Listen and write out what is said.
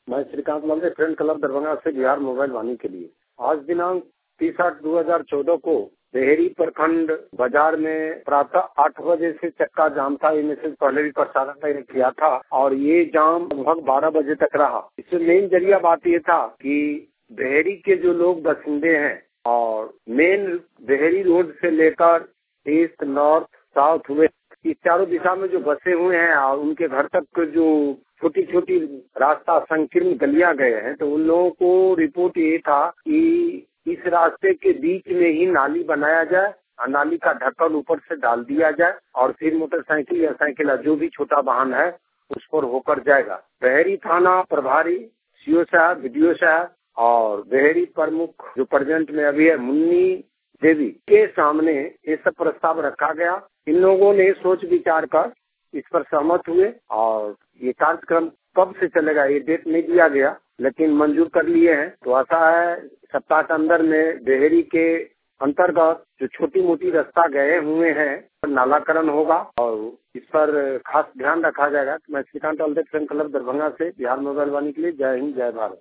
मैं Srikant Malle, friend club Darbhanga से Bihar mobile वाणी के लिए। आज दिनांक 30/8/2014 को देहरी प्रखंड बाजार में प्रातः 8 बजे से चक्का जाम था। ये मैसेज पहले भी प्रसारण किया था और ये जाम लगभग 12 बजे तक रहा। इससे मेन जरिया बात ये था कि देहरी के जो लोग बासिंदे हैं और मेन देहरी रोड से लेकर ईस्ट, नॉर्थ, साउथ, वेस्ट, इस चारों दिशा में जो बसे हुए हैं और उनके घर तक जो छोटी छोटी रास्ता संकीर्ण गलियां गए हैं, तो उन लोगों को रिपोर्ट ये था कि इस रास्ते के बीच में ही नाली बनाया जाए और नाली का ढक्कन ऊपर से डाल दिया जाए और फिर मोटरसाइकिल या साइकिल जो भी छोटा वाहन है उस पर होकर जाएगा। देहरी थाना प्रभारी सीओ साहब, बीडीओ साहब और देहरी प्रमुख जो प्रेजेंट में अभी है मुन्नी देवी के सामने ये सब प्रस्ताव रखा गया। इन लोगों ने सोच विचार कर इस पर सहमत हुए और ये कार्यक्रम कब से चलेगा ये डेट नहीं दिया गया, लेकिन मंजूर कर लिए हैं। तो आशा है सप्ताह के अंदर में देहरी के अंतर्गत जो छोटी मोटी रास्ता गए हुए हैं नालाकरण होगा और इस पर खास ध्यान रखा जाएगा। मैं श्रीकांत मल्ले, फ्रेंड क्लब दरभंगा से बिहार मोबाइल वाणी के लिए। जय हिंद, जय भारत।